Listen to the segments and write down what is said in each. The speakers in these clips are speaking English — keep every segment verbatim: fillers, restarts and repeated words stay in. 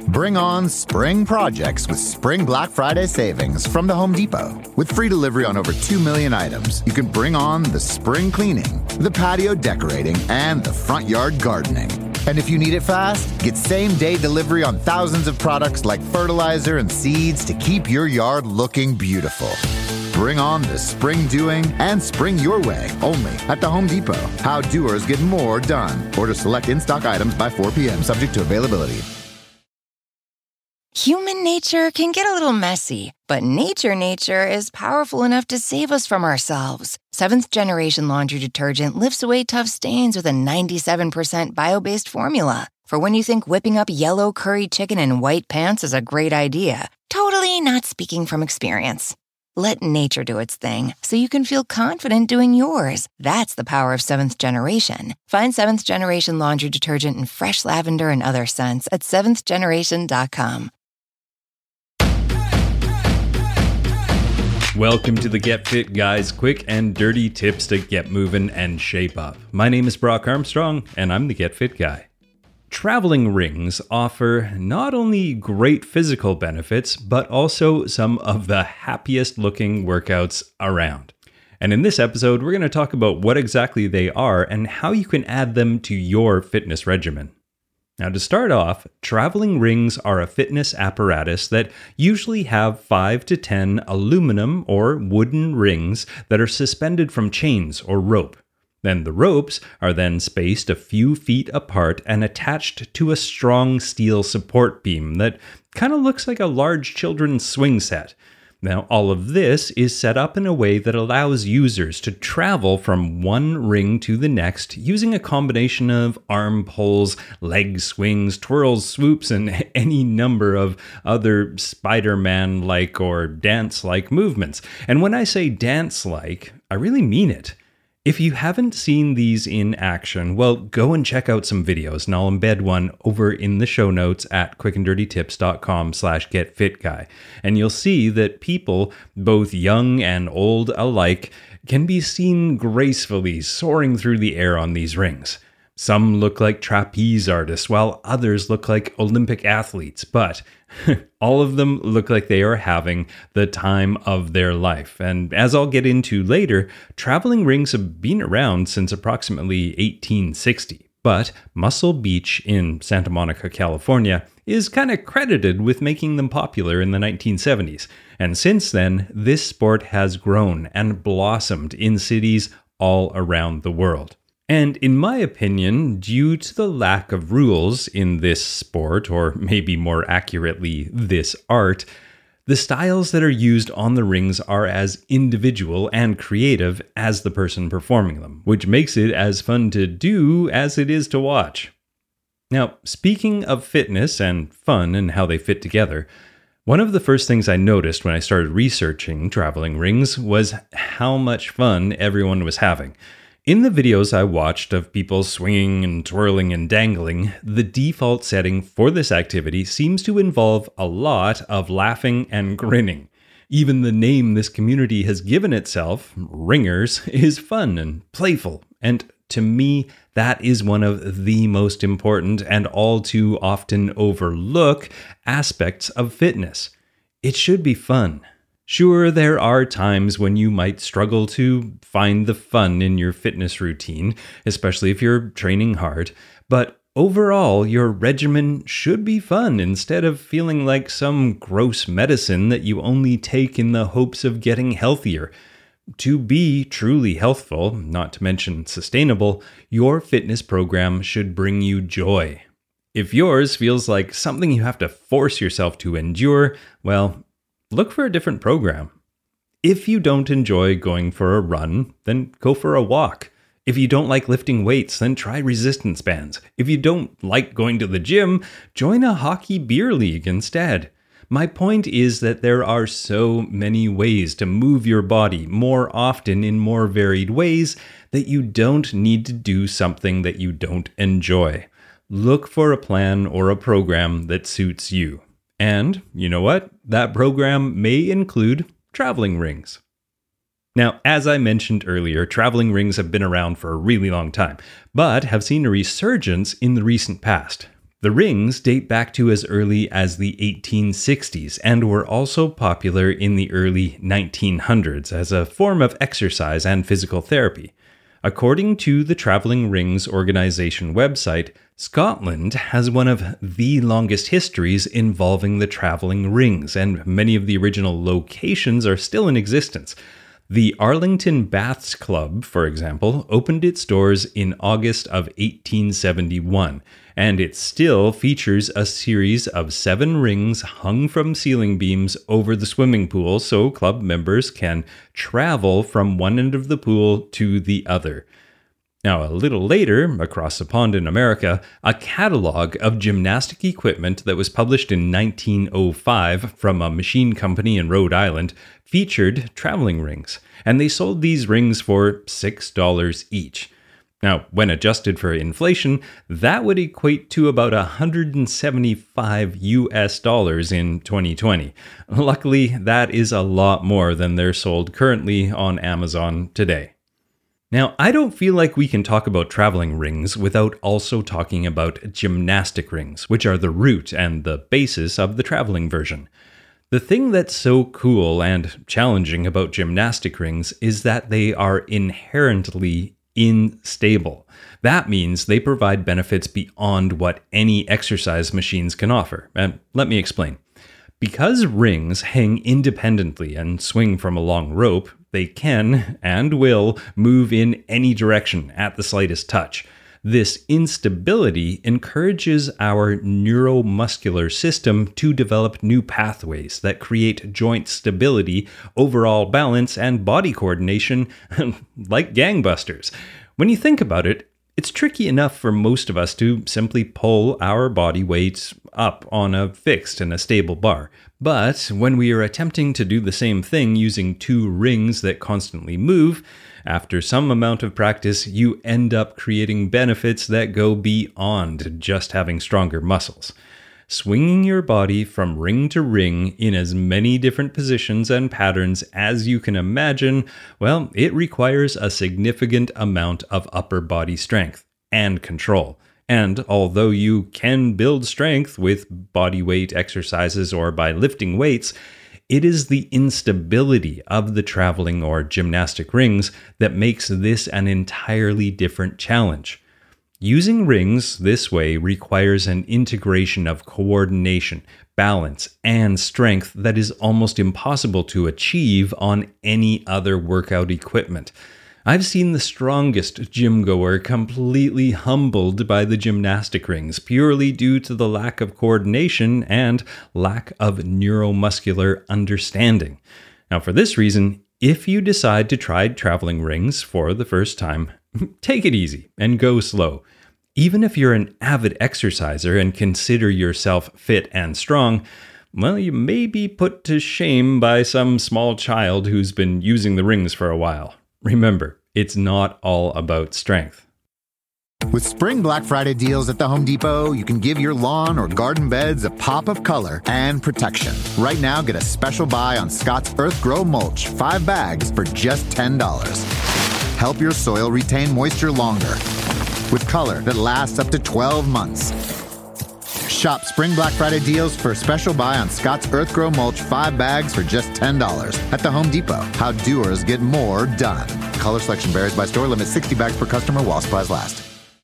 Bring on spring projects with Spring Black Friday savings from the Home Depot. With free delivery on over two million items, you can bring on the spring cleaning, the patio decorating, and the front yard gardening. And if you need it fast, get same-day delivery on thousands of products like fertilizer and seeds to keep your yard looking beautiful. Bring on the spring doing and spring your way only at the Home Depot. How doers get more done. Order select in-stock items by four p.m. subject to availability. Human nature can get a little messy, but nature nature is powerful enough to save us from ourselves. Seventh Generation Laundry Detergent lifts away tough stains with a ninety-seven percent bio-based formula. For when you think whipping up yellow curry chicken in white pants is a great idea. Totally not speaking from experience. Let nature do its thing so you can feel confident doing yours. That's the power of Seventh Generation. Find Seventh Generation Laundry Detergent in fresh lavender and other scents at seventh generation dot com. Welcome to the Get Fit Guys, quick and dirty tips to get moving and shape up. My name is Brock Armstrong, and I'm the Get Fit Guy. Traveling rings offer not only great physical benefits, but also some of the happiest looking workouts around. And in this episode, we're going to talk about what exactly they are and how you can add them to your fitness regimen. Now, to start off, traveling rings are a fitness apparatus that usually have five to ten aluminum or wooden rings that are suspended from chains or rope. Then the ropes are then spaced a few feet apart and attached to a strong steel support beam that kind of looks like a large children's swing set. Now, all of this is set up in a way that allows users to travel from one ring to the next using a combination of arm pulls, leg swings, twirls, swoops, and any number of other Spider-Man-like or dance-like movements. And when I say dance-like, I really mean it. If you haven't seen these in action, well, go and check out some videos, and I'll embed one over in the show notes at quickanddirtytips.com slash getfitguy. And you'll see that people, both young and old alike, can be seen gracefully soaring through the air on these rings. Some look like trapeze artists, while others look like Olympic athletes, but all of them look like they are having the time of their life. And as I'll get into later, traveling rings have been around since approximately eighteen sixty. But Muscle Beach in Santa Monica, California, is kind of credited with making them popular in the nineteen seventies. And since then, this sport has grown and blossomed in cities all around the world. And in my opinion, due to the lack of rules in this sport, or maybe more accurately, this art, the styles that are used on the rings are as individual and creative as the person performing them, which makes it as fun to do as it is to watch. Now, speaking of fitness and fun and how they fit together, one of the first things I noticed when I started researching traveling rings was how much fun everyone was having. In the videos I watched of people swinging and twirling and dangling, the default setting for this activity seems to involve a lot of laughing and grinning. Even the name this community has given itself, Ringers, is fun and playful. And to me, that is one of the most important and all too often overlooked aspects of fitness. It should be fun. Sure, there are times when you might struggle to find the fun in your fitness routine, especially if you're training hard, but overall, your regimen should be fun instead of feeling like some gross medicine that you only take in the hopes of getting healthier. To be truly healthful, not to mention sustainable, your fitness program should bring you joy. If yours feels like something you have to force yourself to endure, well, look for a different program. If you don't enjoy going for a run, then go for a walk. If you don't like lifting weights, then try resistance bands. If you don't like going to the gym, join a hockey beer league instead. My point is that there are so many ways to move your body more often in more varied ways that you don't need to do something that you don't enjoy. Look for a plan or a program that suits you. And you know what? That program may include traveling rings. Now, as I mentioned earlier, traveling rings have been around for a really long time, but have seen a resurgence in the recent past. The rings date back to as early as the eighteen sixties and were also popular in the early nineteen hundreds as a form of exercise and physical therapy. According to the Traveling Rings organization website, Scotland has one of the longest histories involving the traveling rings, and many of the original locations are still in existence. The Arlington Baths Club, for example, opened its doors in August of eighteen seventy-one, and it still features a series of seven rings hung from ceiling beams over the swimming pool so club members can travel from one end of the pool to the other. Now, a little later, across the pond in America, a catalog of gymnastic equipment that was published in nineteen oh five from a machine company in Rhode Island featured traveling rings, and they sold these rings for six dollars each. Now, when adjusted for inflation, that would equate to about one hundred seventy-five U S dollars in twenty twenty. Luckily, that is a lot more than they're sold currently on Amazon today. Now, I don't feel like we can talk about traveling rings without also talking about gymnastic rings, which are the root and the basis of the traveling version. The thing that's so cool and challenging about gymnastic rings is that they are inherently unstable. That means they provide benefits beyond what any exercise machines can offer. And let me explain. Because rings hang independently and swing from a long rope, they can and will move in any direction at the slightest touch. This instability encourages our neuromuscular system to develop new pathways that create joint stability, overall balance, and body coordination like gangbusters. When you think about it, it's tricky enough for most of us to simply pull our body weight up on a fixed and a stable bar. But when we are attempting to do the same thing using two rings that constantly move, after some amount of practice, you end up creating benefits that go beyond just having stronger muscles. Swinging your body from ring to ring in as many different positions and patterns as you can imagine, well, it requires a significant amount of upper body strength and control. And although you can build strength with body weight exercises or by lifting weights, it is the instability of the traveling or gymnastic rings that makes this an entirely different challenge. Using rings this way requires an integration of coordination, balance, and strength that is almost impossible to achieve on any other workout equipment. I've seen the strongest gym goer completely humbled by the gymnastic rings purely due to the lack of coordination and lack of neuromuscular understanding. Now, for this reason, if you decide to try traveling rings for the first time, take it easy and go slow. Even if you're an avid exerciser and consider yourself fit and strong, well, you may be put to shame by some small child who's been using the rings for a while. Remember, it's not all about strength. With Spring Black Friday deals at the Home Depot, you can give your lawn or garden beds a pop of color and protection. Right now, get a special buy on Scott's Earth Grow Mulch, five bags for just ten dollars. Help your soil retain moisture longer with color that lasts up to twelve months. Shop Spring Black Friday deals for a special buy on Scott's Earth Grow Mulch, five bags for just ten dollars at the Home Depot. How doers get more done. Color selection varies by store. Limit sixty bags per customer while supplies last.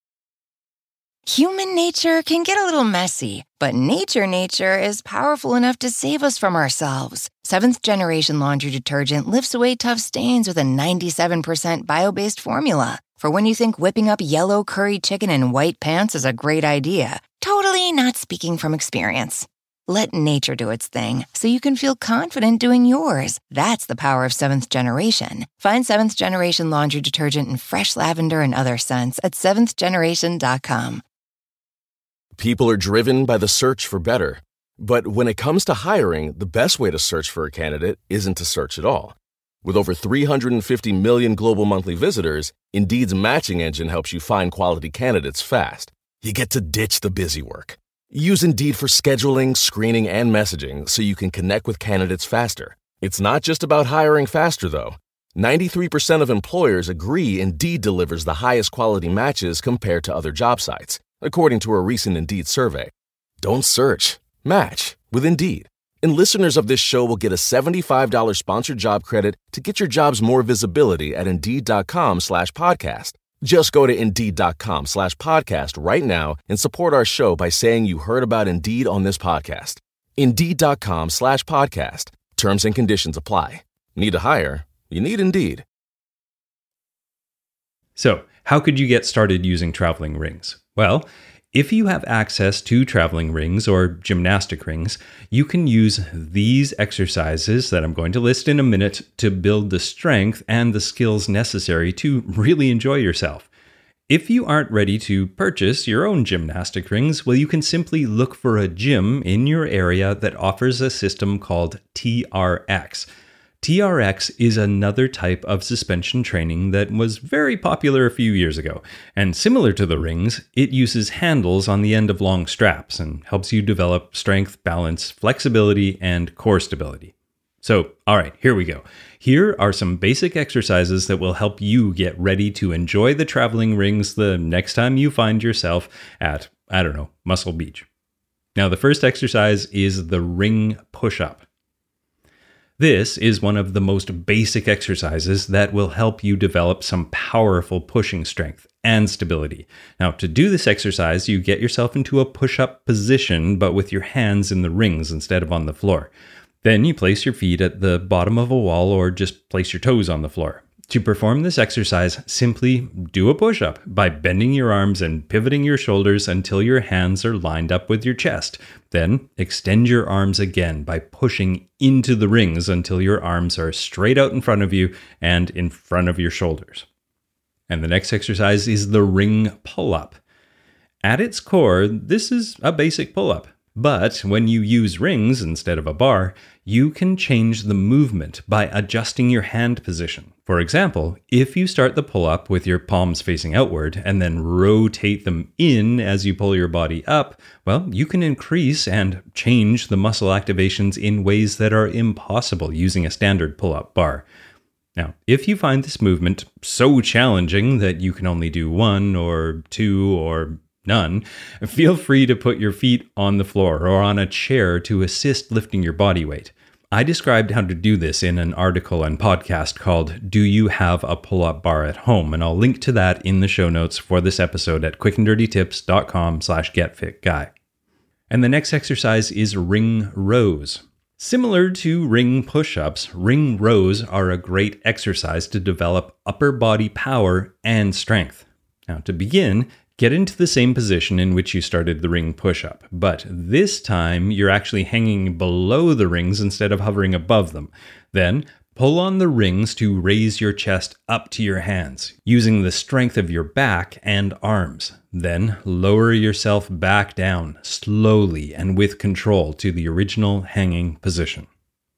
Human nature can get a little messy, but nature nature is powerful enough to save us from ourselves. Seventh Generation Laundry Detergent lifts away tough stains with a ninety-seven percent bio-based formula. For when you think whipping up yellow curry chicken in white pants is a great idea. Totally not speaking from experience. Let nature do its thing so you can feel confident doing yours. That's the power of Seventh Generation. Find Seventh Generation Laundry Detergent in fresh lavender and other scents at seventh generation dot com. People are driven by the search for better. But when it comes to hiring, the best way to search for a candidate isn't to search at all. With over three hundred fifty million global monthly visitors, Indeed's matching engine helps you find quality candidates fast. You get to ditch the busy work. Use Indeed for scheduling, screening, and messaging so you can connect with candidates faster. It's not just about hiring faster, though. ninety-three percent of employers agree Indeed delivers the highest quality matches compared to other job sites. according to a recent Indeed survey. Don't search. Match with Indeed. And listeners of this show will get a seventy-five dollars sponsored job credit to get your jobs more visibility at Indeed.com slash podcast. Just go to Indeed.com slash podcast right now and support our show by saying you heard about Indeed on this podcast. Indeed.com slash podcast. Terms and conditions apply. Need to hire? You need Indeed. So, how could you get started using traveling rings? Well, if you have access to traveling rings or gymnastic rings, you can use these exercises that I'm going to list in a minute to build the strength and the skills necessary to really enjoy yourself. If you aren't ready to purchase your own gymnastic rings, well, you can simply look for a gym in your area that offers a system called T R X. T R X is another type of suspension training that was very popular a few years ago, and similar to the rings, it uses handles on the end of long straps and helps you develop strength, balance, flexibility, and core stability. So, all right, here we go. Here are some basic exercises that will help you get ready to enjoy the traveling rings the next time you find yourself at, I don't know, Muscle Beach. Now, the first exercise is the ring push-up. This is one of the most basic exercises that will help you develop some powerful pushing strength and stability. Now, to do this exercise, you get yourself into a push-up position, but with your hands in the rings instead of on the floor. Then you place your feet at the bottom of a wall or just place your toes on the floor. To perform this exercise, simply do a push-up by bending your arms and pivoting your shoulders until your hands are lined up with your chest. Then extend your arms again by pushing into the rings until your arms are straight out in front of you and in front of your shoulders. And the next exercise is the ring pull-up. At its core, this is a basic pull-up. But when you use rings instead of a bar, you can change the movement by adjusting your hand position. For example, if you start the pull-up with your palms facing outward and then rotate them in as you pull your body up, well, you can increase and change the muscle activations in ways that are impossible using a standard pull-up bar. Now, if you find this movement so challenging that you can only do one or two or none, feel free to put your feet on the floor or on a chair to assist lifting your body weight. I described how to do this in an article and podcast called Do You Have a Pull-Up Bar at Home? And I'll link to that in the show notes for this episode at quickanddirtytips.com slash getfitguy. And the next exercise is ring rows. Similar to ring push-ups, ring rows are a great exercise to develop upper body power and strength. Now, to begin, get into the same position in which you started the ring push-up, but this time you're actually hanging below the rings instead of hovering above them. Then, pull on the rings to raise your chest up to your hands, using the strength of your back and arms. Then, lower yourself back down, slowly and with control to the original hanging position.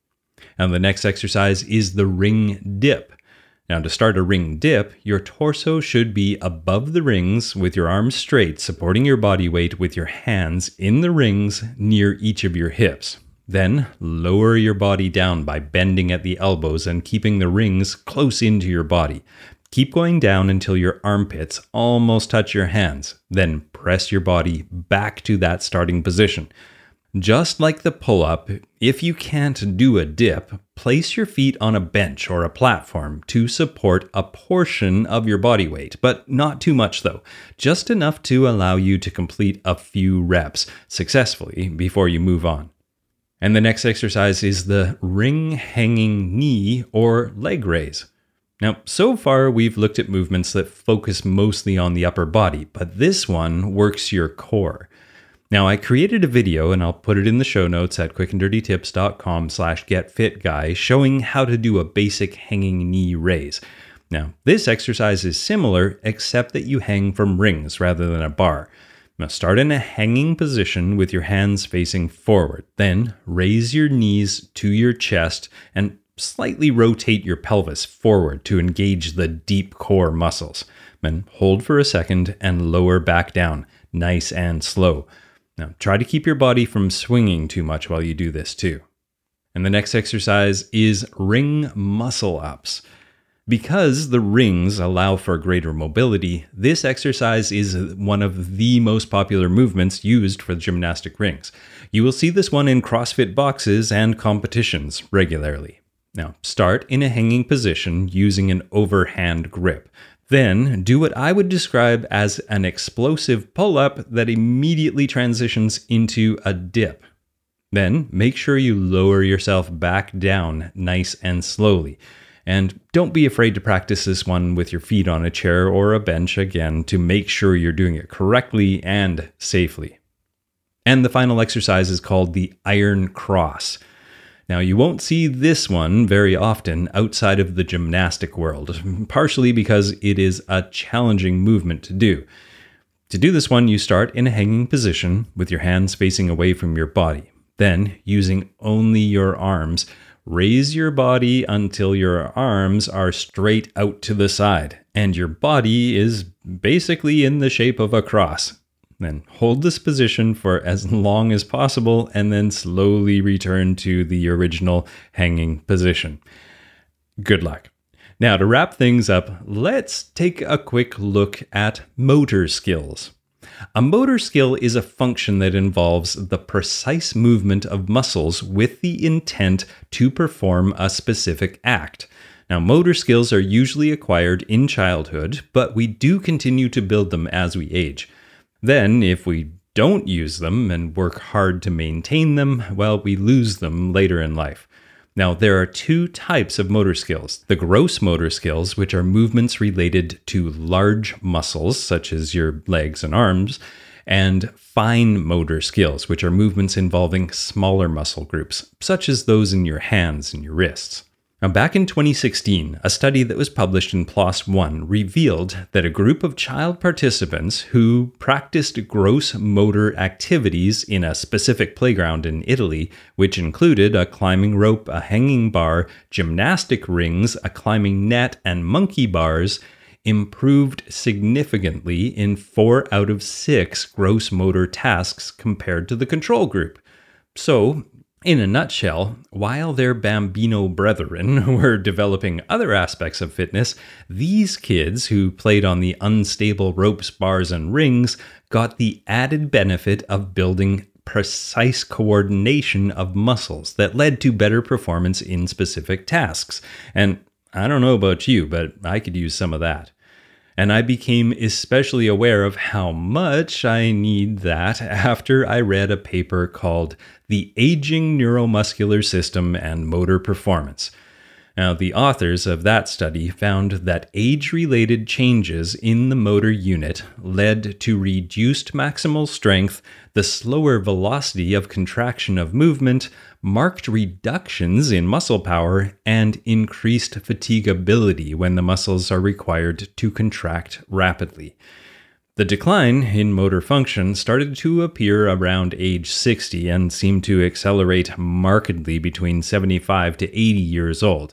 And the next exercise is the ring dip. Now, to start a ring dip, your torso should be above the rings with your arms straight, supporting your body weight with your hands in the rings near each of your hips. Then, lower your body down by bending at the elbows and keeping the rings close into your body. Keep going down until your armpits almost touch your hands. Then, press your body back to that starting position. Just like the pull-up, if you can't do a dip, place your feet on a bench or a platform to support a portion of your body weight, but not too much though, just enough to allow you to complete a few reps successfully before you move on. And the next exercise is the ring hanging knee or leg raise. Now, so far we've looked at movements that focus mostly on the upper body, but this one works your core. Now, I created a video, and I'll put it in the show notes at quickanddirtytips.com slash getfitguy, showing how to do a basic hanging knee raise. Now, this exercise is similar, except that you hang from rings rather than a bar. Now, start in a hanging position with your hands facing forward. Then, raise your knees to your chest and slightly rotate your pelvis forward to engage the deep core muscles. Then, hold for a second and lower back down, nice and slow. Now, try to keep your body from swinging too much while you do this too. And the next exercise is ring muscle ups. Because the rings allow for greater mobility, this exercise is one of the most popular movements used for gymnastic rings. You will see this one in CrossFit boxes and competitions regularly. Now, start in a hanging position using an overhand grip. Then, do what I would describe as an explosive pull-up that immediately transitions into a dip. Then, make sure you lower yourself back down nice and slowly. And don't be afraid to practice this one with your feet on a chair or a bench again to make sure you're doing it correctly and safely. And the final exercise is called the Iron Cross. Now, you won't see this one very often outside of the gymnastic world, partially because it is a challenging movement to do. To do this one, you start in a hanging position with your hands facing away from your body. Then, using only your arms, raise your body until your arms are straight out to the side, and your body is basically in the shape of a cross. Then hold this position for as long as possible, and then slowly return to the original hanging position. Good luck. Now, to wrap things up, let's take a quick look at motor skills. A motor skill is a function that involves the precise movement of muscles with the intent to perform a specific act. Now, motor skills are usually acquired in childhood, but we do continue to build them as we age. Then, if we don't use them and work hard to maintain them, well, we lose them later in life. Now, there are two types of motor skills. The gross motor skills, which are movements related to large muscles, such as your legs and arms, and fine motor skills, which are movements involving smaller muscle groups, such as those in your hands and your wrists. Now, back in twenty sixteen, a study that was published in PLOS One revealed that a group of child participants who practiced gross motor activities in a specific playground in Italy, which included a climbing rope, a hanging bar, gymnastic rings, a climbing net, and monkey bars, improved significantly in four out of six gross motor tasks compared to the control group. So, in a nutshell, while their Bambino brethren were developing other aspects of fitness, these kids who played on the unstable ropes, bars, and rings got the added benefit of building precise coordination of muscles that led to better performance in specific tasks. And I don't know about you, but I could use some of that. And I became especially aware of how much I need that after I read a paper called The Aging Neuromuscular System and Motor Performance. Now, the authors of that study found that age-related changes in the motor unit led to reduced maximal strength, the slower velocity of contraction of movement, marked reductions in muscle power, and increased fatigability when the muscles are required to contract rapidly. The decline in motor function started to appear around age sixty and seemed to accelerate markedly between seventy-five to eighty years old.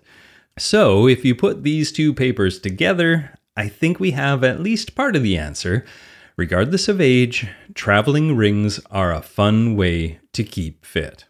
So, if you put these two papers together, I think we have at least part of the answer. Regardless of age, traveling rings are a fun way to keep fit.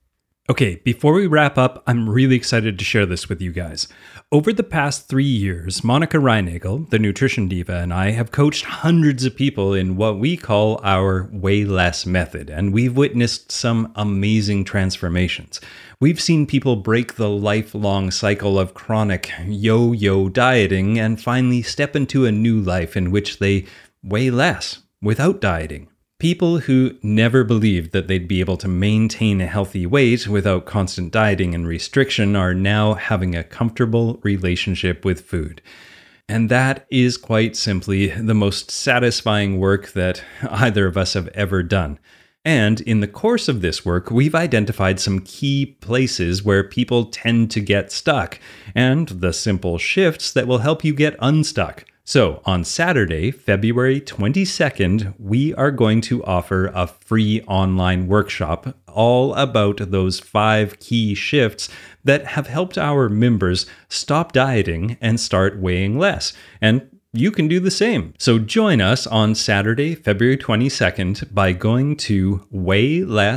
Okay, before we wrap up, I'm really excited to share this with you guys. Over the past three years, Monica Reinagel, the nutrition diva, and I have coached hundreds of people in what we call our Way Less method, and we've witnessed some amazing transformations. We've seen people break the lifelong cycle of chronic yo-yo dieting and finally step into a new life in which they weigh less without dieting. People who never believed that they'd be able to maintain a healthy weight without constant dieting and restriction are now having a comfortable relationship with food. And that is quite simply the most satisfying work that either of us have ever done. And in the course of this work, we've identified some key places where people tend to get stuck, and the simple shifts that will help you get unstuck. So, on Saturday, February twenty-second, we are going to offer a free online workshop all about those five key shifts that have helped our members stop dieting and start weighing less. And you can do the same. So join us on Saturday, February twenty-second by going to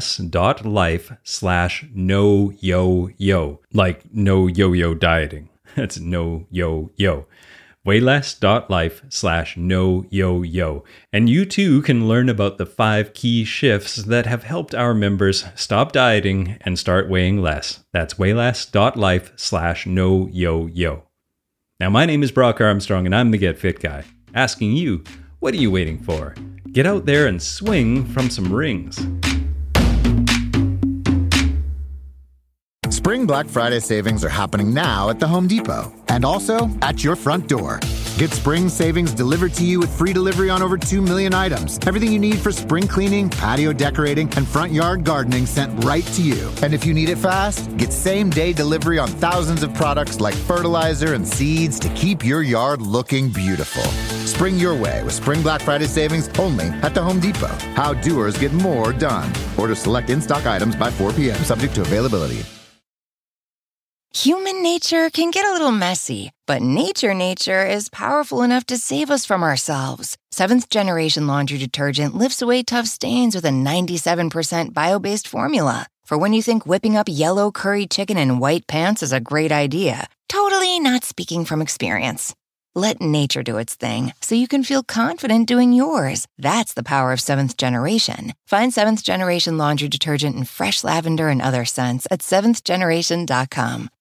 wayless.life slash no yo yo, like no yo-yo dieting. That's no yo yo. wayless.life slash no yo yo. And you too can learn about the five key shifts that have helped our members stop dieting and start weighing less. That's wayless.life slash no yo yo. Now, my name is Brock Armstrong and I'm the Get Fit Guy, asking you, what are you waiting for? Get out there and swing from some rings. Spring Black Friday savings are happening now at the Home Depot and also at your front door. Get spring savings delivered to you with free delivery on over two million items. Everything you need for spring cleaning, patio decorating, and front yard gardening sent right to you. And if you need it fast, get same-day delivery on thousands of products like fertilizer and seeds to keep your yard looking beautiful. Spring your way with Spring Black Friday savings only at the Home Depot. How doers get more done. Order select in-stock items by four p.m. subject to availability. Human nature can get a little messy, but nature nature is powerful enough to save us from ourselves. Seventh Generation Laundry Detergent lifts away tough stains with a ninety-seven percent bio-based formula. For when you think whipping up yellow curry chicken in white pants is a great idea. Totally not speaking from experience. Let nature do its thing so you can feel confident doing yours. That's the power of Seventh Generation. Find Seventh Generation Laundry Detergent in fresh lavender and other scents at seventh generation dot com.